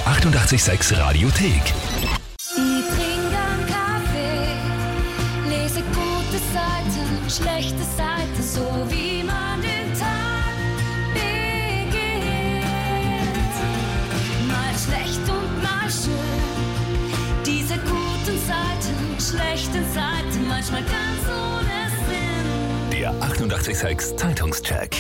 886 Radiothek. Ich trinke einen Kaffee, lese gute Seiten, schlechte Seiten, so wie man den Tag beginnt. Mal schlecht und mal schön, diese guten Seiten, schlechten Seiten, manchmal ganz ohne Sinn. Der 886 Zeitungscheck.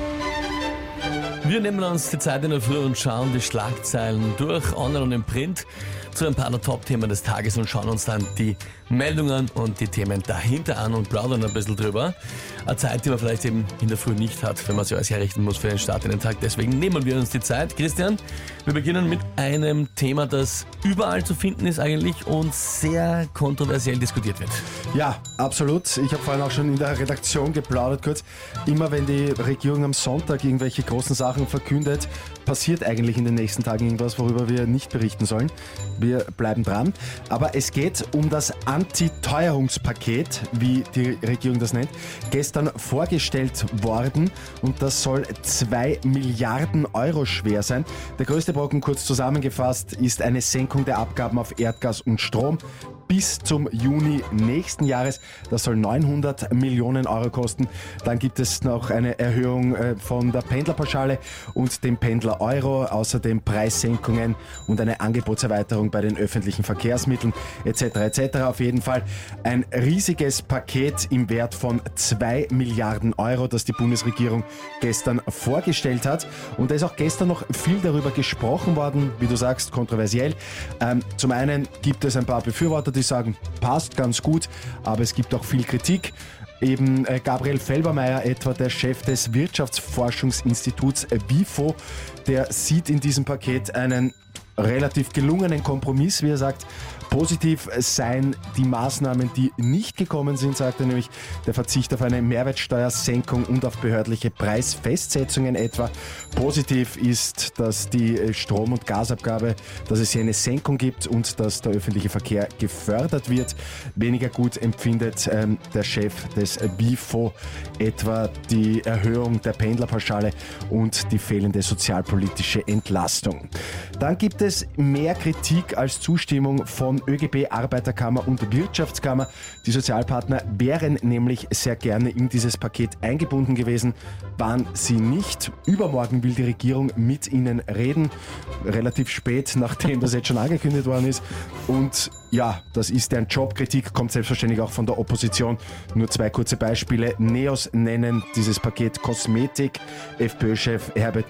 Wir nehmen uns die Zeit in der Früh und schauen die Schlagzeilen durch, online und im Print, zu ein paar der Top-Themen des Tages und schauen uns dann die Meldungen und die Themen dahinter an und plaudern ein bisschen drüber. Eine Zeit, die man vielleicht eben in der Früh nicht hat, wenn man sich alles herrichten muss für den Start in den Tag. Deswegen nehmen wir uns die Zeit. Christian, wir beginnen mit einem Thema, das überall zu finden ist eigentlich und sehr kontroversiell diskutiert wird. Ja, absolut. Ich habe vorhin auch schon in der Redaktion geplaudert kurz. Immer wenn die Regierung am Sonntag irgendwelche großen Sachen verkündet, passiert eigentlich in den nächsten Tagen irgendwas, worüber wir nicht berichten sollen. Wir bleiben dran. Aber es geht um das Anti-Teuerungspaket, wie die Regierung das nennt, gestern vorgestellt worden und das soll 2 Milliarden Euro schwer sein. Der größte Brocken, kurz zusammengefasst, ist eine Senkung der Abgaben auf Erdgas und Strom bis zum Juni nächsten Jahres. Das soll 900 Millionen Euro kosten. Dann gibt es noch eine Erhöhung von der Pendlerpauschale und dem Pendler-Euro, außerdem Preissenkungen und eine Angebotserweiterung bei den öffentlichen Verkehrsmitteln etc. etc. Auf jeden Fall ein riesiges Paket im Wert von 2 Milliarden Euro, das die Bundesregierung gestern vorgestellt hat. Und da ist auch gestern noch viel darüber gesprochen worden, wie du sagst, kontroversiell. Zum einen gibt es ein paar Befürworter, die sagen, passt ganz gut, aber es gibt auch viel Kritik. Eben Gabriel Felbermayr, etwa der Chef des Wirtschaftsforschungsinstituts WIFO, der sieht in diesem Paket einen relativ gelungenen Kompromiss, wie er sagt. Positiv seien die Maßnahmen, die nicht gekommen sind, sagt er nämlich, der Verzicht auf eine Mehrwertsteuersenkung und auf behördliche Preisfestsetzungen etwa. Positiv ist, dass die Strom- und Gasabgabe, dass es hier eine Senkung gibt und dass der öffentliche Verkehr gefördert wird. Weniger gut empfindet der Chef des WIFO etwa die Erhöhung der Pendlerpauschale und die fehlende sozialpolitische Entlastung. Dann gibt es mehr Kritik als Zustimmung von ÖGB, Arbeiterkammer und Wirtschaftskammer. Die Sozialpartner wären nämlich sehr gerne in dieses Paket eingebunden gewesen, waren sie nicht. Übermorgen will die Regierung mit ihnen reden, relativ spät, nachdem das jetzt schon angekündigt worden ist. Und ja, das ist deren Job. Kritik kommt selbstverständlich auch von der Opposition. Nur 2 kurze Beispiele. NEOS nennen dieses Paket Kosmetik. FPÖ-Chef Herbert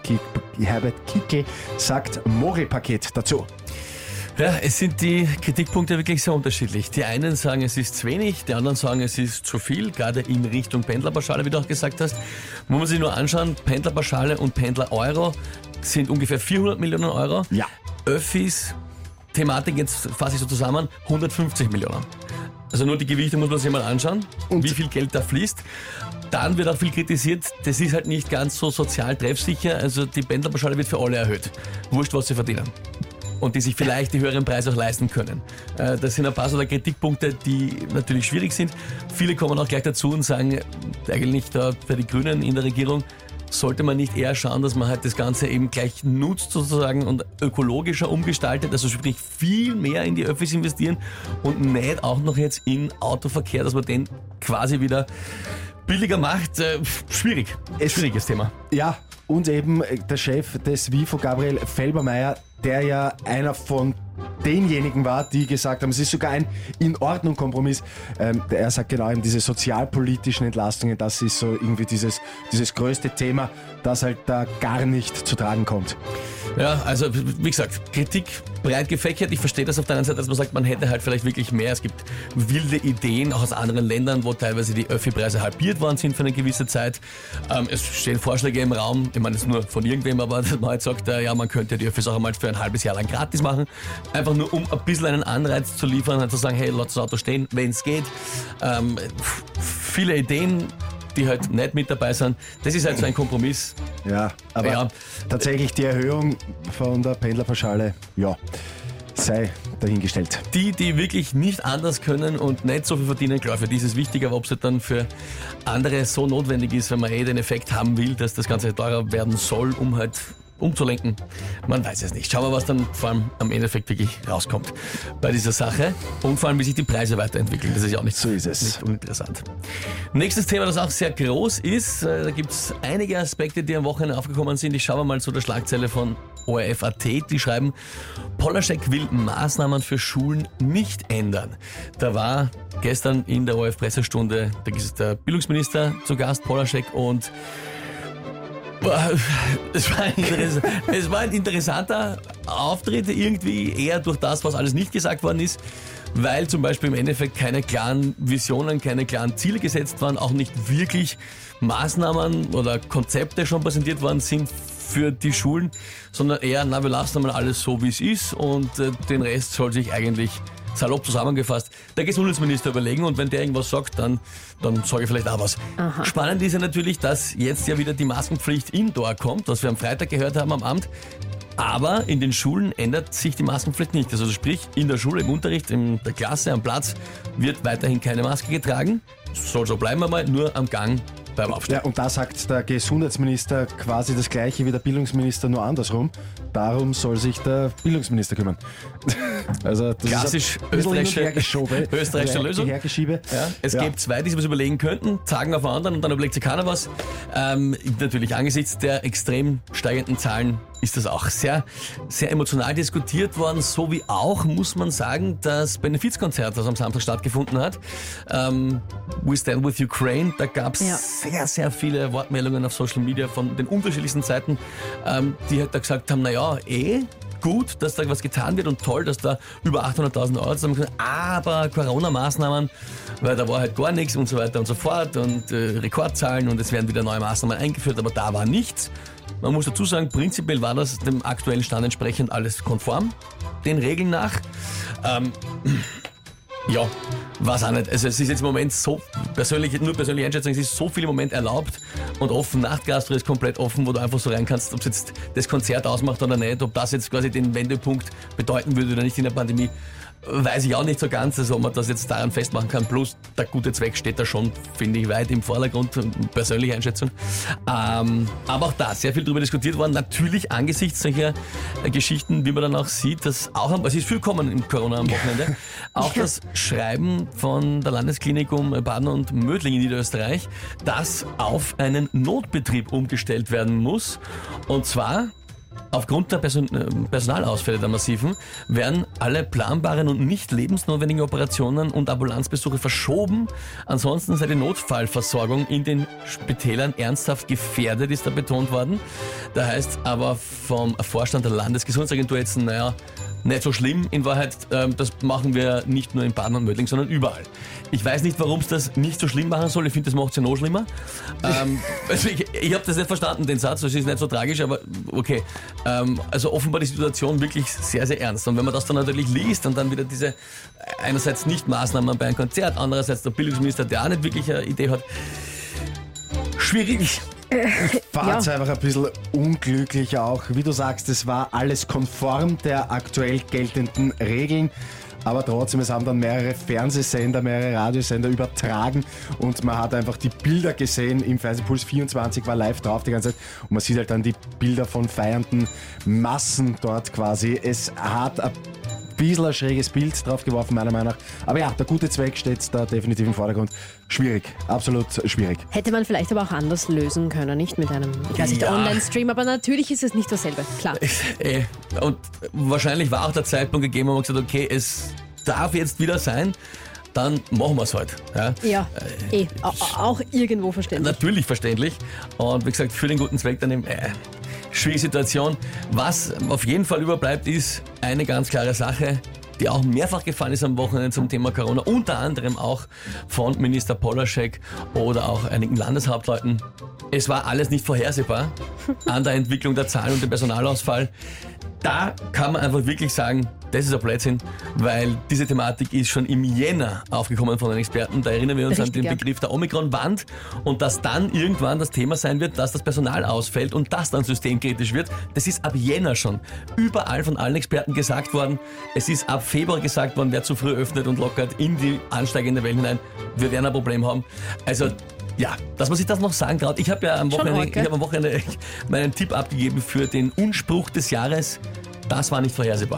Kickl sagt Mogelpaket dazu. Ja, es sind die Kritikpunkte wirklich sehr unterschiedlich. Die einen sagen, es ist zu wenig, die anderen sagen, es ist zu viel, gerade in Richtung Pendlerpauschale, wie du auch gesagt hast. Muss man sich nur anschauen, Pendlerpauschale und Pendler-Euro sind ungefähr 400 Millionen Euro. Ja. Öffis, Thematik, jetzt fasse ich so zusammen, 150 Millionen. Also nur die Gewichte muss man sich mal anschauen, und wie viel Geld da fließt. Dann wird auch viel kritisiert, das ist halt nicht ganz so sozial treffsicher, also die Pendlerpauschale wird für alle erhöht. Wurscht, was sie verdienen. Und die sich vielleicht die höheren Preise auch leisten können. Das sind ein paar so der Kritikpunkte, die natürlich schwierig sind. Viele kommen auch gleich dazu und sagen, eigentlich da bei den Grünen in der Regierung sollte man nicht eher schauen, dass man halt das Ganze eben gleich nutzt sozusagen und ökologischer umgestaltet, also sprich viel mehr in die Öffis investieren und nicht auch noch jetzt in Autoverkehr, dass man den quasi wieder billiger macht. Schwieriges Thema. Ja, und eben der Chef des WIFO, Gabriel Felbermayr, der ja einer von denjenigen war, die gesagt haben, es ist sogar ein In-Ordnung-Kompromiss. Er sagt genau eben, diese sozialpolitischen Entlastungen, das ist so irgendwie dieses größte Thema, das halt da gar nicht zu tragen kommt. Ja, also wie gesagt, Kritik breit gefächert. Ich verstehe das auf der einen Seite, dass man sagt, man hätte halt vielleicht wirklich mehr. Es gibt wilde Ideen, auch aus anderen Ländern, wo teilweise die Öffi-Preise halbiert worden sind für eine gewisse Zeit. Es stehen Vorschläge im Raum, ich meine, das ist nur von irgendwem, aber man halt sagt, ja, man könnte die Öffis auch einmal für ein halbes Jahr lang gratis machen. Einfach nur, um ein bisschen einen Anreiz zu liefern, halt zu sagen, hey, lass das Auto stehen, wenn es geht. Viele Ideen, die halt nicht mit dabei sind. Das ist halt so ein Kompromiss. Ja, aber tatsächlich die Erhöhung von der Pendlerpauschale, ja, sei dahingestellt. Die wirklich nicht anders können und nicht so viel verdienen, klar, für die ist es wichtig, aber ob es halt dann für andere so notwendig ist, wenn man den Effekt haben will, dass das Ganze teurer werden soll, um halt umzulenken. Man weiß es nicht. Schauen wir, was dann vor allem am Endeffekt wirklich rauskommt bei dieser Sache und vor allem, wie sich die Preise weiterentwickeln. Das ist ja auch nicht So ist es. nicht uninteressant. Nächstes Thema, das auch sehr groß ist, da gibt es einige Aspekte, die am Wochenende aufgekommen sind. Ich schaue mal zu der Schlagzeile von ORF.at, die schreiben, Polaschek will Maßnahmen für Schulen nicht ändern. Da war gestern in der ORF-Pressestunde der Bildungsminister zu Gast, Polaschek, und es war ein interessanter Auftritt, irgendwie eher durch das, was alles nicht gesagt worden ist, weil zum Beispiel im Endeffekt keine klaren Visionen, keine klaren Ziele gesetzt waren, auch nicht wirklich Maßnahmen oder Konzepte schon präsentiert worden sind für die Schulen, sondern eher, wir lassen mal alles so, wie es ist, und den Rest soll sich eigentlich, salopp zusammengefasst, der Gesundheitsminister überlegen, und wenn der irgendwas sagt, dann sage ich vielleicht auch was. Aha. Spannend ist ja natürlich, dass jetzt ja wieder die Maskenpflicht indoor kommt, was wir am Freitag gehört haben am Amt. Aber in den Schulen ändert sich die Maskenpflicht nicht. Also sprich, in der Schule, im Unterricht, in der Klasse, am Platz wird weiterhin keine Maske getragen. Soll so bleiben einmal, nur am Gang beim Aufstehen. Ja, und da sagt der Gesundheitsminister quasi das Gleiche wie der Bildungsminister, nur andersrum. Darum soll sich der Bildungsminister kümmern. Also das Klassisch ist ein bisschen hin und her geschoben. österreichische Lösung. Hergeschiebe. Ja, es gibt zwei, die sich was überlegen könnten, zagen auf den anderen und dann überlegt sich keiner was. Natürlich angesichts der extrem steigenden Zahlen ist das auch sehr, sehr emotional diskutiert worden, so wie auch, muss man sagen, das Benefizkonzert, das am Samstag stattgefunden hat. We Stand With Ukraine, da gab es sehr, sehr viele Wortmeldungen auf Social Media von den unterschiedlichsten Seiten, die halt da gesagt haben, gut, dass da was getan wird und toll, dass da über 800.000 Euro zusammen gesagt, aber Corona-Maßnahmen, weil da war halt gar nichts und so weiter und so fort und Rekordzahlen und es werden wieder neue Maßnahmen eingeführt, aber da war nichts. Man muss dazu sagen, prinzipiell war das dem aktuellen Stand entsprechend alles konform, den Regeln nach. Ja, weiß auch nicht. Also es ist jetzt im Moment so, nur persönliche Einschätzung, es ist so viel im Moment erlaubt und offen. Nachtgastro ist komplett offen, wo du einfach so rein kannst, ob es jetzt das Konzert ausmacht oder nicht, ob das jetzt quasi den Wendepunkt bedeuten würde oder nicht in der Pandemie, weiß ich auch nicht so ganz, also ob man das jetzt daran festmachen kann. Plus der gute Zweck steht da schon, finde ich, weit im Vordergrund, persönliche Einschätzung. Aber auch da sehr viel darüber diskutiert worden. Natürlich angesichts solcher Geschichten, wie man dann auch sieht, dass auch, es ist viel gekommen im Corona am Wochenende, auch das Schreiben von der Landesklinik um Baden und Mödling in Niederösterreich, dass auf einen Notbetrieb umgestellt werden muss. Und zwar aufgrund der Personalausfälle der massiven werden alle planbaren und nicht lebensnotwendigen Operationen und Ambulanzbesuche verschoben. Ansonsten sei die Notfallversorgung in den Spitälern ernsthaft gefährdet, ist da betont worden. Da heißt aber vom Vorstand der Landesgesundheitsagentur jetzt, nicht so schlimm. In Wahrheit, das machen wir nicht nur in Baden und Mödling, sondern überall. Ich weiß nicht, warum es das nicht so schlimm machen soll. Ich finde, das macht es ja noch schlimmer. Also ich habe das nicht verstanden, den Satz. Das ist nicht so tragisch, aber okay. Also offenbar die Situation wirklich sehr, sehr ernst. Und wenn man das dann natürlich liest und dann wieder diese einerseits nicht Maßnahmen bei einem Konzert, andererseits der Bildungsminister, der auch nicht wirklich eine Idee hat. Schwierig. Ich fand es einfach ein bisschen unglücklich auch. Wie du sagst, es war alles konform der aktuell geltenden Regeln. Aber trotzdem, es haben dann mehrere Fernsehsender, mehrere Radiosender übertragen und man hat einfach die Bilder gesehen. Im Fernsehpuls 24 war live drauf die ganze Zeit und man sieht halt dann die Bilder von feiernden Massen dort quasi. Es hat ein bisschen ein schräges Bild drauf geworfen, meiner Meinung nach. Aber ja, der gute Zweck steht da definitiv im Vordergrund. Schwierig, absolut schwierig. Hätte man vielleicht aber auch anders lösen können, nicht mit einem, Online-Stream, aber natürlich ist es nicht dasselbe, klar. Und wahrscheinlich war auch der Zeitpunkt gegeben, wo man gesagt hat, okay, es darf jetzt wieder sein, dann machen wir es halt. Ja, auch irgendwo verständlich. Natürlich verständlich. Und wie gesagt, für den guten Zweck dann schwierige Situation. Was auf jeden Fall überbleibt, ist eine ganz klare Sache, die auch mehrfach gefallen ist am Wochenende zum Thema Corona, unter anderem auch von Minister Polaschek oder auch einigen Landeshauptleuten. Es war alles nicht vorhersehbar an der Entwicklung der Zahlen und dem Personalausfall. Da kann man einfach wirklich sagen, das ist ein Blödsinn, weil diese Thematik ist schon im Jänner aufgekommen von den Experten. Da erinnern wir uns an den Begriff der Omikron-Wand und dass dann irgendwann das Thema sein wird, dass das Personal ausfällt und das dann systemkritisch wird. Das ist ab Jänner schon überall von allen Experten gesagt worden. Es ist ab Februar gesagt worden, wer zu früh öffnet und lockert in die ansteigende Welle hinein, wir werden ein Problem haben. Also Ja, dass man sich das noch sagen traut. Ich habe ja am Wochenende meinen Tipp abgegeben für den Unspruch des Jahres. Das war nicht vorhersehbar.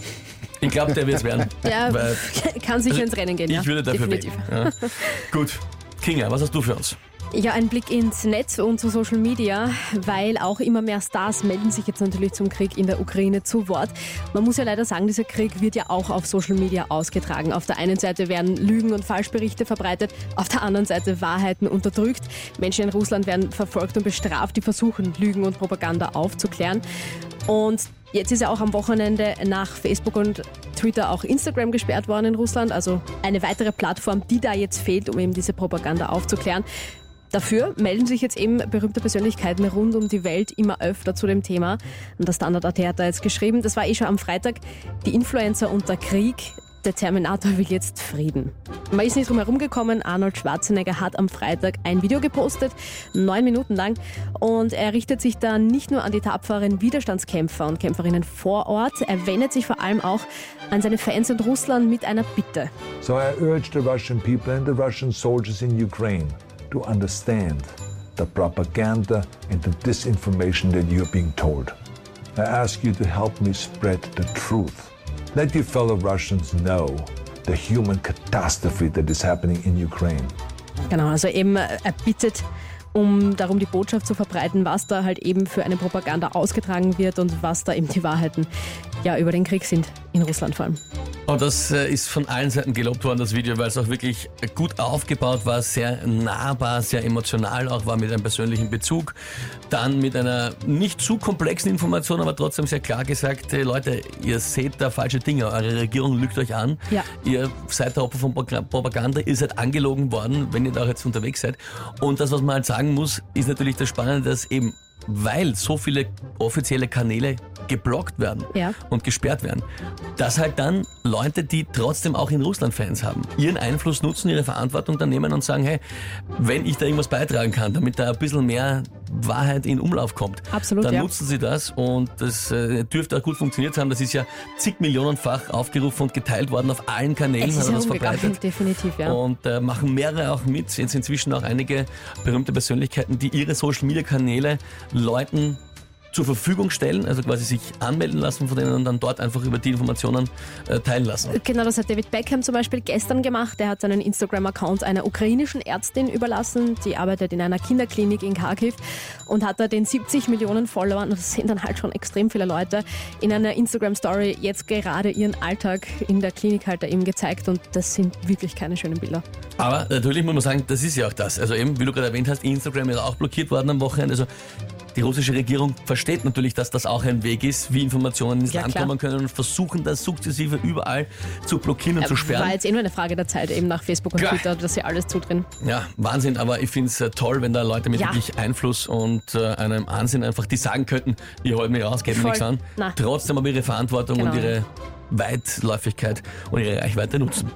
Ich glaube, der wird es werden. Ja, kann sicher ins Rennen gehen. Ich würde dafür wählen. Ja. Gut, Kinga, was hast du für uns? Ja, ein Blick ins Netz und zu Social Media, weil auch immer mehr Stars melden sich jetzt natürlich zum Krieg in der Ukraine zu Wort. Man muss ja leider sagen, dieser Krieg wird ja auch auf Social Media ausgetragen. Auf der einen Seite werden Lügen und Falschberichte verbreitet, auf der anderen Seite Wahrheiten unterdrückt. Menschen in Russland werden verfolgt und bestraft, die versuchen, Lügen und Propaganda aufzuklären. Und jetzt ist ja auch am Wochenende nach Facebook und Twitter auch Instagram gesperrt worden in Russland. Also eine weitere Plattform, die da jetzt fehlt, um eben diese Propaganda aufzuklären. Dafür melden sich jetzt eben berühmte Persönlichkeiten rund um die Welt immer öfter zu dem Thema. Und der Standard.at hat da jetzt geschrieben, das war schon am Freitag, die Influencer und der Krieg. Der Terminator will jetzt Frieden. Man ist nicht drum herum gekommen. Arnold Schwarzenegger hat am Freitag ein Video gepostet, 9 Minuten lang. Und er richtet sich da nicht nur an die tapferen Widerstandskämpfer und Kämpferinnen vor Ort. Er wendet sich vor allem auch an seine Fans in Russland mit einer Bitte. So I urge the Russian people and the Russian soldiers in Ukraine to understand the propaganda and the disinformation that you're being told. I ask you to help me spread the truth. Let your fellow Russians know the human catastrophe that is happening in Ukraine. Genau, also eben er bittet darum die Botschaft zu verbreiten, was da halt eben für eine Propaganda ausgetragen wird und was da eben die Wahrheiten über den Krieg sind in Russland vor allem. Und das ist von allen Seiten gelobt worden, das Video, weil es auch wirklich gut aufgebaut war, sehr nahbar, sehr emotional auch war, mit einem persönlichen Bezug. Dann mit einer nicht zu komplexen Information, aber trotzdem sehr klar gesagt, Leute, ihr seht da falsche Dinge, eure Regierung lügt euch an, ihr seid da Opfer von Propaganda, ihr seid angelogen worden, wenn ihr da jetzt unterwegs seid. Und das, was man halt sagen muss, ist natürlich das Spannende, dass eben, weil so viele offizielle Kanäle geblockt werden und gesperrt werden, dass halt dann Leute, die trotzdem auch in Russland Fans haben, ihren Einfluss nutzen, ihre Verantwortung dann nehmen und sagen, hey, wenn ich da irgendwas beitragen kann, damit da ein bisschen mehr Wahrheit in Umlauf kommt, absolut, dann nutzen sie das und das dürfte auch gut funktioniert haben. Das ist ja zig Millionenfach aufgerufen und geteilt worden auf allen Kanälen, es ist hat das verbreitet. Definitiv, ja. Und machen mehrere auch mit. Jetzt inzwischen auch einige berühmte Persönlichkeiten, die ihre Social-Media-Kanäle Leuten zur Verfügung stellen, also quasi sich anmelden lassen von denen und dann dort einfach über die Informationen teilen lassen. Genau, das hat David Beckham zum Beispiel gestern gemacht. Der hat seinen Instagram-Account einer ukrainischen Ärztin überlassen, die arbeitet in einer Kinderklinik in Kharkiv und hat da den 70 Millionen Followern, das sind dann halt schon extrem viele Leute, in einer Instagram-Story jetzt gerade ihren Alltag in der Klinik halt da eben gezeigt und das sind wirklich keine schönen Bilder. Aber natürlich muss man sagen, das ist ja auch das. Also eben, wie du gerade erwähnt hast, Instagram ist auch blockiert worden am Wochenende. Also die russische Regierung versteht natürlich, dass das auch ein Weg ist, wie Informationen ins Land kommen können und versuchen das sukzessive überall zu blockieren und zu sperren. War jetzt nur eine Frage der Zeit, eben nach Facebook und Twitter, dass sie alles zudrehen. Ja, Wahnsinn, aber ich finde es toll, wenn da Leute mit wirklich Einfluss und einem Ansehen einfach, die sagen könnten, ich halte mich raus, geht mir nichts an, trotzdem aber ihre Verantwortung und ihre Weitläufigkeit und ihre Reichweite nutzen.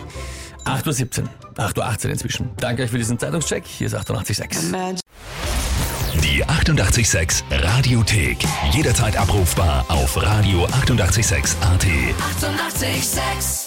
8.17 Uhr, 8.18 Uhr inzwischen. Danke euch für diesen Zeitungscheck. Hier ist 88.6. Die 88.6 Radiothek. Jederzeit abrufbar auf radio886.at. 88.6